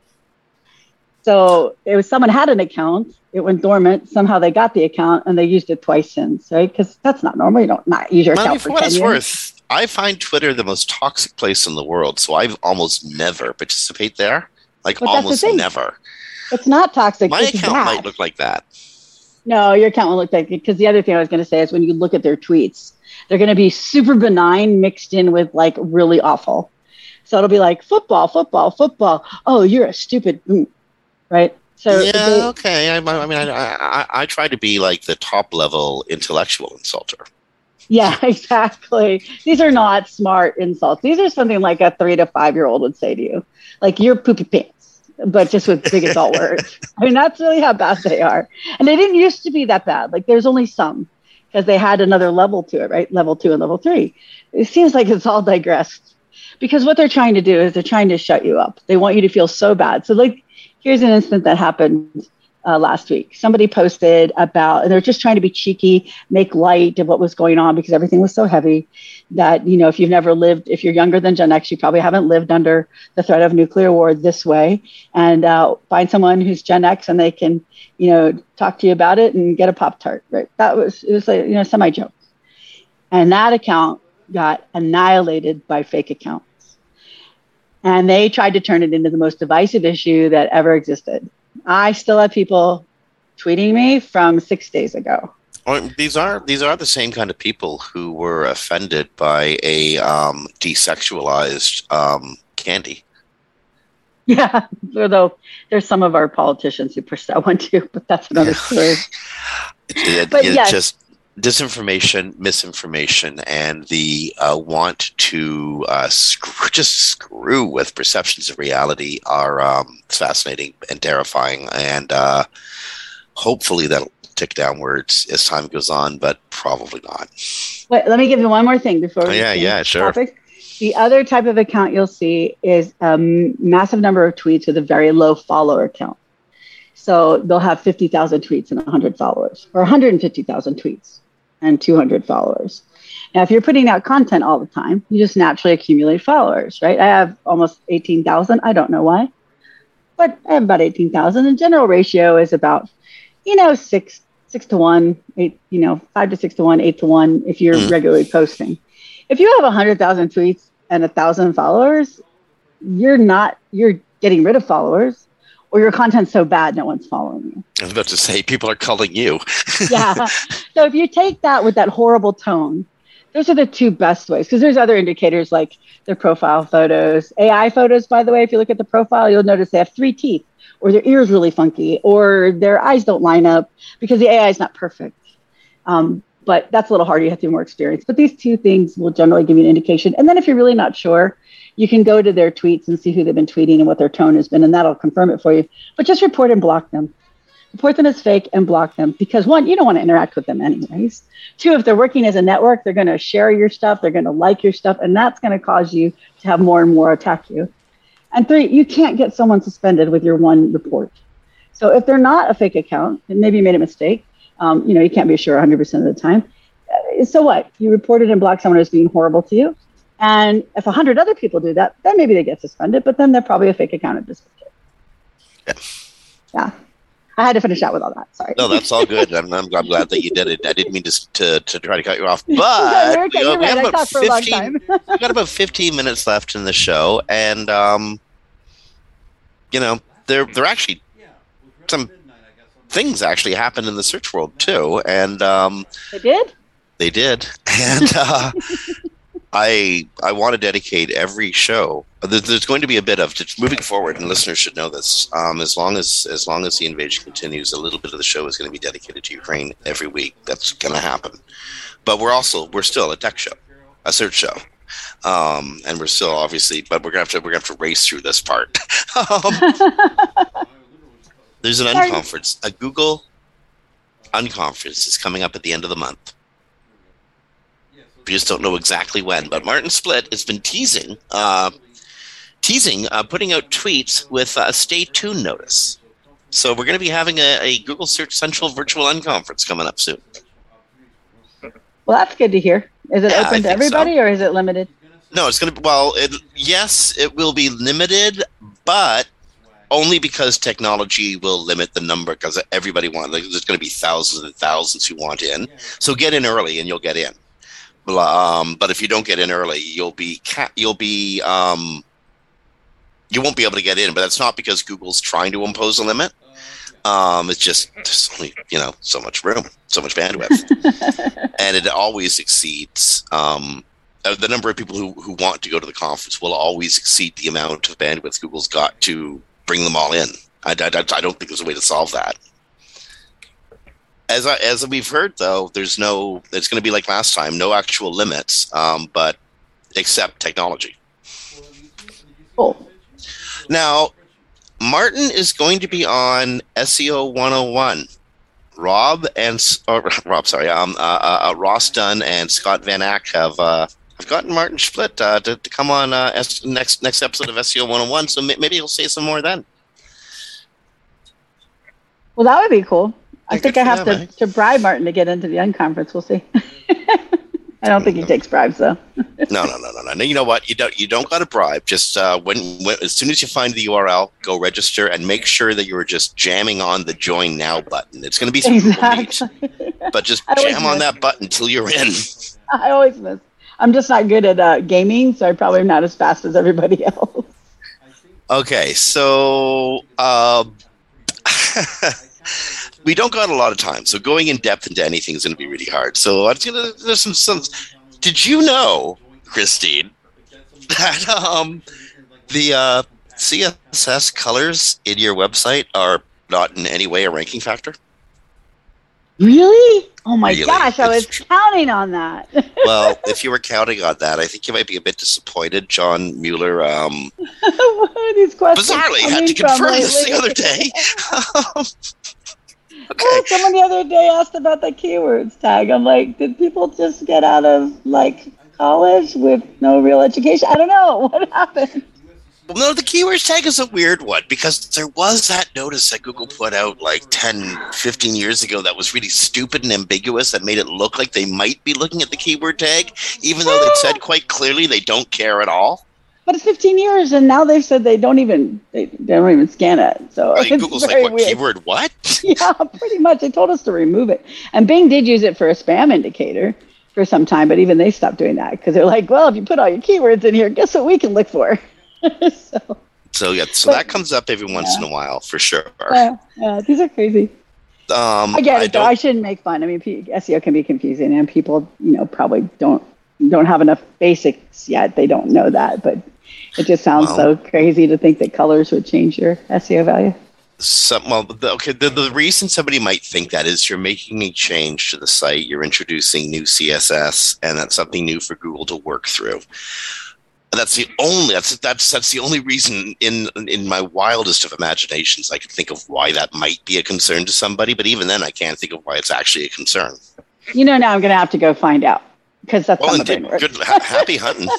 So it was someone had an account, it went dormant, somehow they got the account and they used it twice since, right? Because that's not normal. You don't not use your account for 10 years. For what it's worth, I find Twitter the most toxic place in the world, so I almost never participate there. Like almost never. It's not toxic. My account might look like that. No, your account will look like it. Because the other thing I was going to say is when you look at their tweets, they're going to be super benign mixed in with like really awful. So it'll be like football. Oh, you're a stupid, right? So okay. I try to be like the top level intellectual insulter. Yeah, exactly. These are not smart insults. These are something like a 3 to 5 year old would say to you, like you're poopy pants, but just with big adult words. I mean, that's really how bad they are. And they didn't used to be that bad. Like there's only some because they had another level to it, right? Level 2 and level 3. It seems like it's all digressed. Because what they're trying to do is they're trying to shut you up. They want you to feel so bad. So like, here's an incident that happened last week. Somebody posted about, and they're just trying to be cheeky, make light of what was going on because everything was so heavy that, you know, if you're younger than Gen X, you probably haven't lived under the threat of nuclear war this way. And find someone who's Gen X and they can, you know, talk to you about it and get a Pop-Tart, right? It was like, you know, semi-joke. And that account got annihilated by fake accounts. And they tried to turn it into the most divisive issue that ever existed. I still have people tweeting me from 6 days ago. Well, these are the same kind of people who were offended by a desexualized candy. Yeah, although there's some of our politicians who push that one too, but that's another story. Yes. Just disinformation, misinformation, and the want to screw with perceptions of reality are fascinating and terrifying, and hopefully that'll tick downwards as time goes on, but probably not. Wait, let me give you one more thing before we sure. Topic. The other type of account you'll see is a massive number of tweets with a very low follower count. So they'll have 50,000 tweets and 100 followers, or 150,000 tweets and 200 followers. Now, if you're putting out content all the time, you just naturally accumulate followers, right? I have almost 18,000. I don't know why, but I have about 18,000. The general ratio is about, 6 to 1, 8, 5 to 6 to 1, 8 to 1 if you're regularly posting. If you have 100,000 tweets and 1,000 followers, you're getting rid of followers, or your content's so bad no one's following you. I was about to say, people are calling you. Yeah. So if you take that with that horrible tone, those are the two best ways, because there's other indicators like their profile photos. AI photos, by the way, if you look at the profile, you'll notice they have 3 teeth, or their ears really funky, or their eyes don't line up because the AI is not perfect. But that's a little harder. You have to be more experienced. But these two things will generally give you an indication. And then if you're really not sure, you can go to their tweets and see who they've been tweeting and what their tone has been, and that'll confirm it for you. But just report and block them. Report them as fake and block them because, 1, you don't want to interact with them anyways. 2, if they're working as a network, they're going to share your stuff. They're going to like your stuff, and that's going to cause you to have more and more attack you. And 3, you can't get someone suspended with your one report. So if they're not a fake account, and maybe you made a mistake, you can't be sure 100% of the time. So what? You reported and blocked someone who's being horrible to you. And if 100 other people do that, then maybe they get suspended, but then they're probably a fake account at this point. Yeah. I had to finish out with all that. Sorry. No, that's all good. I'm glad that you did it. I didn't mean to try to cut you off, but we have about 15. We got about 15 minutes left in the show, and there actually some things actually happened in the search world too, and they did. They did, and I want to dedicate every show. There's going to be a bit of just moving forward, and listeners should know this. As long as the invasion continues, a little bit of the show is going to be dedicated to Ukraine every week. That's going to happen. But we're still a tech show, a search show, and we're still obviously. But we're gonna have to race through this part. There's an unconference, a Google unconference is coming up at the end of the month. We just don't know exactly when, but Martin Splitt has been teasing putting out tweets with a stay tuned notice. So we're going to be having a Google Search Central virtual unconference coming up soon. Well, that's good to hear. Is it open to everybody or is it limited? No, it's going to yes, it will be limited, but only because technology will limit the number because everybody there's going to be thousands and thousands who want in. So get in early and you'll get in. But if you don't get in early, you won't be able to get in. But that's not because Google's trying to impose a limit. It's just there's only so much room, so much bandwidth, and it always exceeds the number of people who want to go to the conference will always exceed the amount of bandwidth Google's got to bring them all in. I don't think there's a way to solve that. As we've heard, though, it's going to be like last time, no actual limits, but except technology. Cool. Now, Martin is going to be on SEO 101. Ross Dunn and Scott Van Ack I've gotten Martin Schlitt to come on next episode of SEO 101, so maybe he'll say some more then. Well, that would be cool. I Yeah, think good I for have them, to bribe Martin to get into the unconference. We'll see. I don't think he takes bribes, though. No. You know what? You don't got to bribe. Just when as soon as you find the URL, go register and make sure that you're just jamming on the join now button. It's going to be some Exactly. but just I always jam on miss. that button until you're in. I always miss. I'm just not good at gaming, so I probably am not as fast as everybody else. Okay, so we don't got a lot of time, so going in depth into anything is going to be really hard. So there's some. Did you know, Christine, that the CSS colors in your website are not in any way a ranking factor? Really? Oh my Really? gosh, I was It's counting on that. Well, if you were counting on that, I think you might be a bit disappointed. John Mueller What are these questions? bizarrely had coming to confirm from this the lately? other day. Oh, Okay. someone the other day asked about the keywords tag. I'm like, did people just get out of like college with no real education? I don't know. What happened? Well, no, the keywords tag is a weird one because there was that notice that Google put out like 10, 15 years ago that was really stupid and ambiguous that made it look like they might be looking at the keyword tag, even though they said quite clearly they don't care at all. But it's 15 years, and now they said they don't even scan it. So Right? it's Google's like, very what weird. keyword what? Yeah, pretty much. They told us to remove it. And Bing did use it for a spam indicator for some time, but even they stopped doing that because they're like, well, if you put all your keywords in here, guess what we can look for? So that comes up every once in a while for sure. Yeah, these are crazy. I get it, though. I shouldn't make fun. I mean, SEO can be confusing, and people, probably don't have enough basics yet. They don't know that, but it just sounds so crazy to think that colors would change your SEO value. The reason somebody might think that is you're making a change to the site, you're introducing new CSS, and that's something new for Google to work through. That's the only reason in my wildest of imaginations I could think of why that might be a concern to somebody. But even then, I can't think of why it's actually a concern. Now I'm going to have to go find out because that's how my brain works. Good, happy hunting.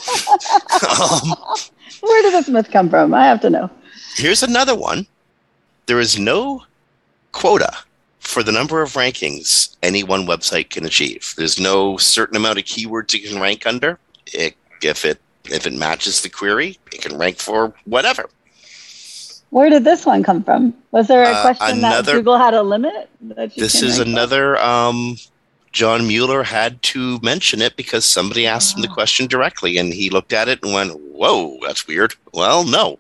Where did this myth come from? I have to know. Here's another one. There is no quota for the number of rankings any one website can achieve. There's no certain amount of keywords you can rank under. If it matches the query, it can rank for whatever. Where did this one come from? Was there a question that Google had a limit? This is another. John Mueller had to mention it because somebody asked him the question directly, and he looked at it and went, "Whoa, that's weird." Well, no.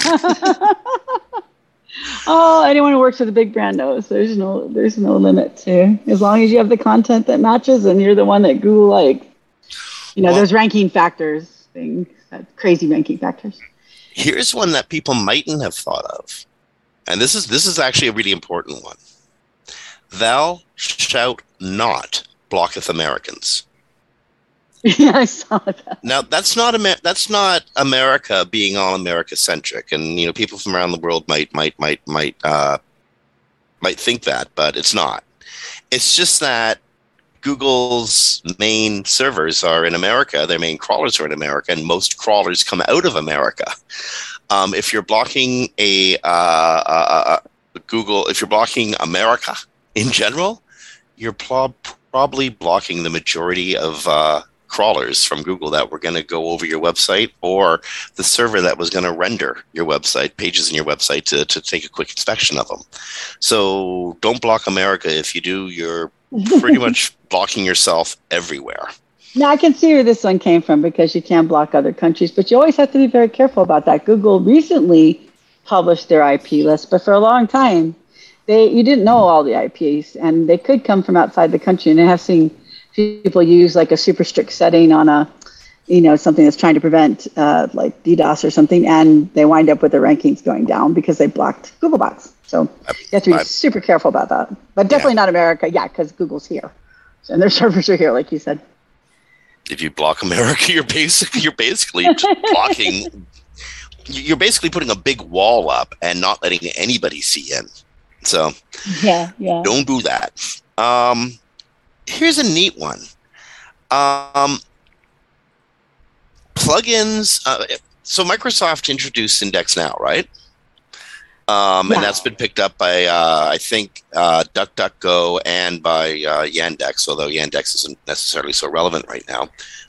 Oh, anyone who works with a big brand knows there's no limit to, as long as you have the content that matches and you're the one that Google like. Those ranking factors things, crazy ranking factors. Here's one that people mightn't have thought of, and this is actually a really important one. Thou shalt not blocketh Americans. Yeah, I saw that. Now that's not America being all America centric, and people from around the world might think that, but it's not. It's just that Google's main servers are in America, their main crawlers are in America, and most crawlers come out of America. If you're blocking if you're blocking America in general, you're probably blocking the majority of crawlers from Google that were going to go over your website, or the server that was going to render your website, pages in your website to take a quick inspection of them. So don't block America. If you do, you're pretty much blocking yourself everywhere. Now, I can see where this one came from because you can't block other countries, but you always have to be very careful about that. Google recently published their IP list, but for a long time, you didn't know all the IPs, and they could come from outside the country. And I have seen people use like a super strict setting on something that's trying to prevent like DDoS or something, and they wind up with their rankings going down because they blocked Google bots. So you have to be super careful about that. But definitely not America, because Google's here, and their servers are here, like you said. If you block America, you're basically just blocking. You're basically putting a big wall up and not letting anybody see in. So don't do that. Here's a neat one. plugins. So Microsoft introduced Index Now, right? And that's been picked up by, I think, DuckDuckGo and by Yandex, although Yandex isn't necessarily so relevant right now.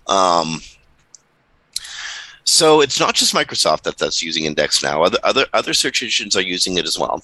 So it's not just Microsoft that's using Index Now. Other search engines are using it as well.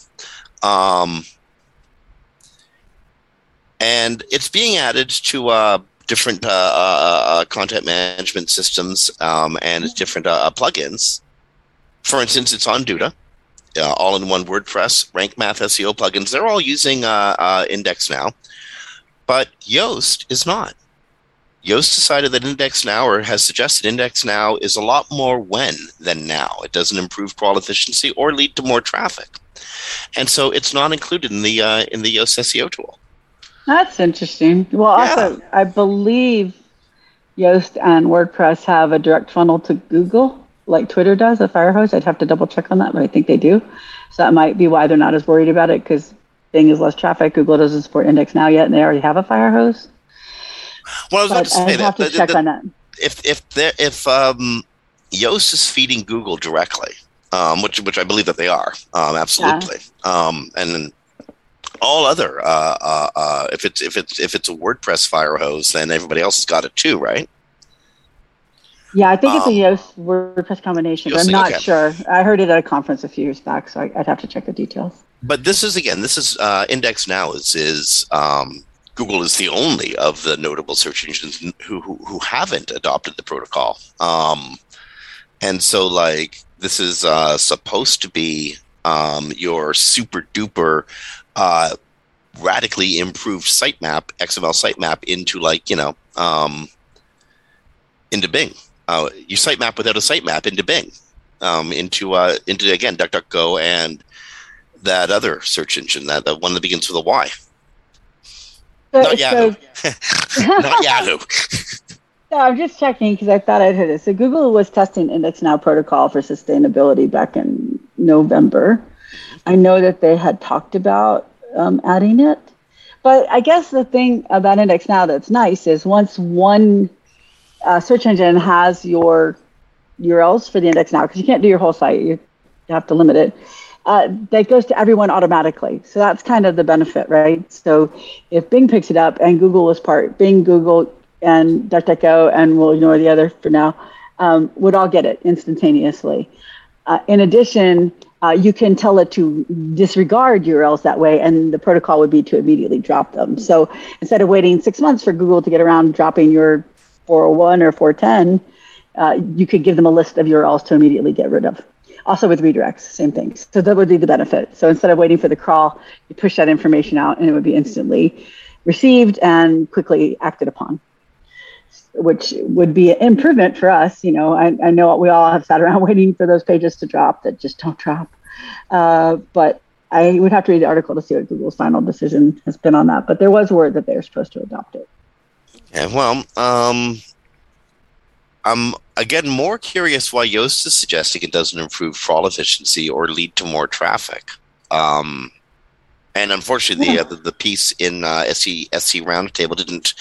And it's being added to different content management systems and different plugins. For instance, it's on Duda. All-in-one WordPress, Rank Math SEO plugins, they're all using Index Now, but Yoast is not. Yoast decided that Index Now, or has suggested Index Now, is a lot more when than now. It doesn't improve crawl efficiency or lead to more traffic, and so it's not included in the Yoast SEO tool. That's interesting. Well, also, I believe Yoast and WordPress have a direct funnel to Google, like Twitter does, a Firehose. I'd have to double check on that, but I think they do. So that might be why they're not as worried about it, because Bing is less traffic. Google doesn't support Index Now yet, and they already have a Firehose. Well, I was about to say I'd have to check on that. If Yoast is feeding Google directly, which I believe that they are, absolutely, and then all other if it's a WordPress Firehose, then everybody else has got it too, right? Yeah, I think it's a Yoast WordPress combination, but I'm not sure. I heard it at a conference a few years back, so I'd have to check the details. But this is Index Now is Google is the only of the notable search engines who haven't adopted the protocol, and so like this is supposed to be your super duper radically improved sitemap, XML sitemap into into Bing. Your sitemap without a sitemap into Bing, into again DuckDuckGo and that other search engine, that one that begins with a Y. Not Yahoo. Not Yahoo. No, I'm just checking because I thought I'd heard it. So Google was testing Index Now protocol for sustainability back in November. I know that they had talked about adding it, but I guess the thing about Index Now that's nice is once one search engine has your URLs for the Index Now, because you can't do your whole site, you have to limit it. That goes to everyone automatically. So that's kind of the benefit, right? So if Bing picks it up and Google is part, Bing, Google, and DuckDuckGo, and we'll ignore the other for now, would all get it instantaneously. In addition, you can tell it to disregard URLs that way, and the protocol would be to immediately drop them. So instead of waiting 6 months for Google to get around dropping your 401 or 410, you could give them a list of URLs to immediately get rid of. Also with redirects, same thing. So that would be the benefit. So instead of waiting for the crawl, you push that information out and it would be instantly received and quickly acted upon, which would be an improvement for us. You know, I know we all have sat around waiting for those pages to drop that just don't drop. But I would have to read the article to see what Google's final decision has been on that. But there was word that they're supposed to adopt it. Yeah, well, I'm again more curious why Yoast is suggesting it doesn't improve crawl efficiency or lead to more traffic. And unfortunately, the piece in SC Roundtable didn't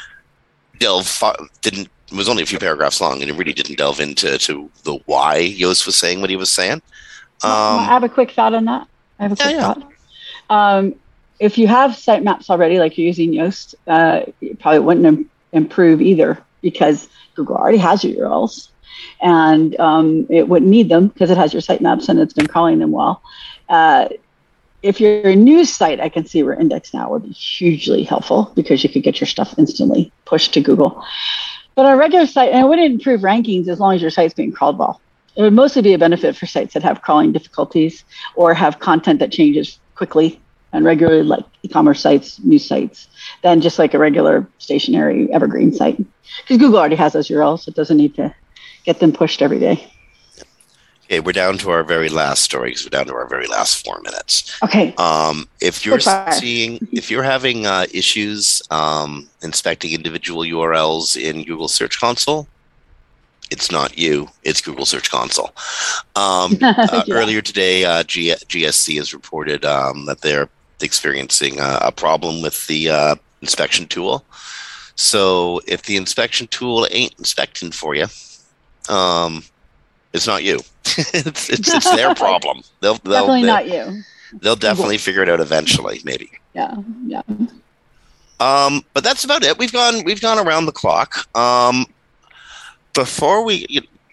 was only a few paragraphs long, and it really didn't delve into the why Yoast was saying what he was saying. I have a quick thought on that. Thought. If you have sitemaps already, like you're using Yoast, you probably wouldn't improve either, because Google already has your URLs, and it wouldn't need them because it has your sitemaps and it's been crawling them well. If you're a news site, I can see where Index Now would be hugely helpful, because you could get your stuff instantly pushed to Google. But on a regular site, and it wouldn't improve rankings as long as your site's being crawled well. It would mostly be a benefit for sites that have crawling difficulties or have content that changes quickly and regularly, like e-commerce sites, news sites, than just like a regular stationary evergreen site. Because Google already has those URLs, so it doesn't need to get them pushed every day. Okay, we're down to our very last story, because we're down to our very last 4 minutes. Okay. If you're having issues inspecting individual URLs in Google Search Console, it's not you, it's Google Search Console. Earlier today, GSC has reported that they're experiencing a problem with the inspection tool. So if the inspection tool ain't inspecting for you, it's not you. it's their problem. Definitely not you. They'll definitely figure it out eventually, maybe. Yeah. But that's about it. We've gone around the clock. Before we,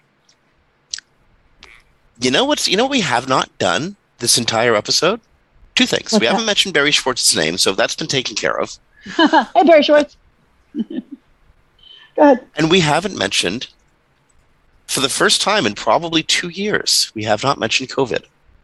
you know what we have not done this entire episode? Two things. We haven't mentioned Barry Schwartz's name, so that's been taken care of. Hey, Barry Schwartz. Go ahead. And we haven't mentioned, for the first time in probably 2 years, we have not mentioned COVID.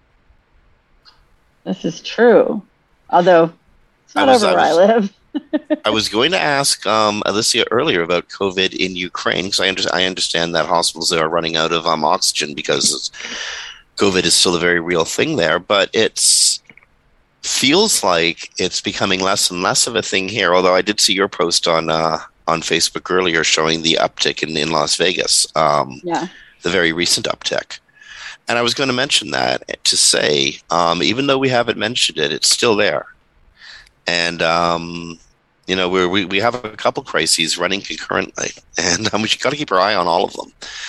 This is true. Although it's not over where I live. I was going to ask Alicia earlier about COVID in Ukraine, because I understand that hospitals are running out of oxygen because COVID is still a very real thing there, but it's feels like it's becoming less and less of a thing here, although I did see your post on Facebook earlier showing the uptick in Las Vegas, the very recent uptick. And I was going to mention that to say, even though we haven't mentioned it, it's still there. And, we have a couple crises running concurrently, and we got to keep our eye on all of them.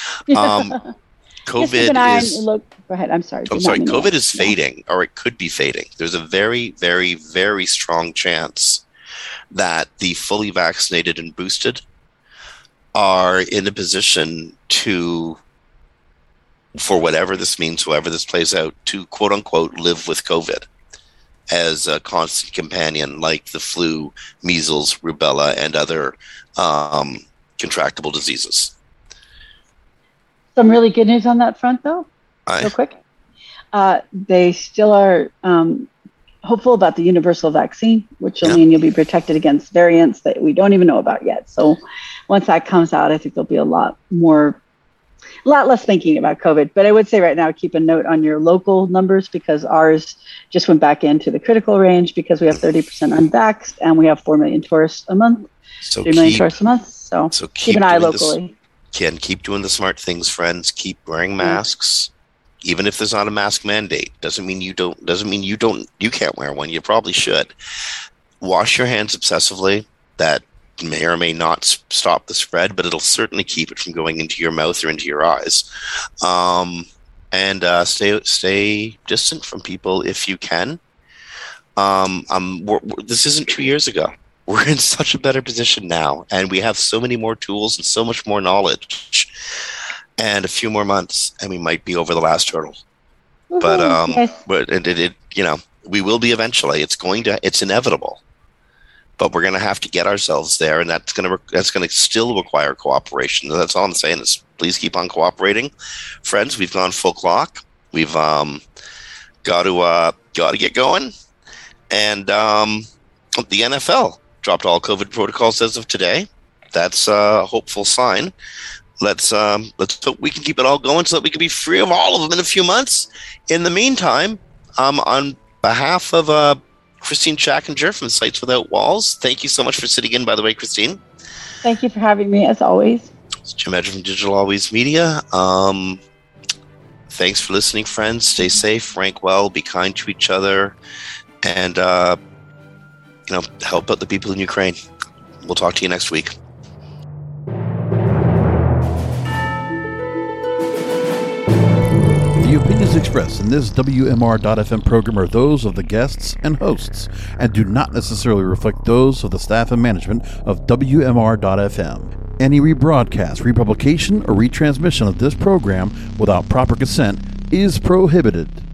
COVID is... Go ahead. I'm sorry. COVID is fading, or it could be fading. There's a very, very, very strong chance that the fully vaccinated and boosted are in a position to, for whatever this means, however this plays out, to quote unquote live with COVID as a constant companion, like the flu, measles, rubella, and other contractable diseases. Some really good news on that front, though, real quick. They still are hopeful about the universal vaccine, which will mean you'll be protected against variants that we don't even know about yet. So once that comes out, I think there'll be a lot less thinking about COVID. But I would say right now, keep a note on your local numbers, because ours just went back into the critical range because we have 30% unvaxxed and we have 4 million tourists a month, 3 million tourists a month. So keep an eye locally. Keep doing the smart things, friends. Keep wearing masks. Even if there's not a mask mandate, doesn't mean you can't wear one. You probably should. Wash your hands obsessively. That may or may not stop the spread, but it'll certainly keep it from going into your mouth or into your eyes. And stay distant from people if you can. This isn't 2 years ago. We're in such a better position now, and we have so many more tools and so much more knowledge. And a few more months, and we might be over the last hurdle. But we will be eventually. It's inevitable. But we're going to have to get ourselves there, and that's going to still require cooperation. That's all I'm saying is please keep on cooperating, friends. We've gone full clock. We've got to get going, and the NFL dropped all COVID protocols as of today. That's a hopeful sign. Let's hope we can keep it all going so that we can be free of all of them in a few months. In the meantime, on behalf of Christine Schackinger from Sites Without Walls, thank you so much for sitting in, by the way, Christine. Thank you for having me, as always. It's Jim Hedger from Digital Always Media. Thanks for listening, friends. Stay safe, rank well, be kind to each other, and help out the people in Ukraine. We'll talk to you next week. The opinions expressed in this WMR.FM program are those of the guests and hosts and do not necessarily reflect those of the staff and management of WMR.FM. Any rebroadcast, republication, or retransmission of this program without proper consent is prohibited.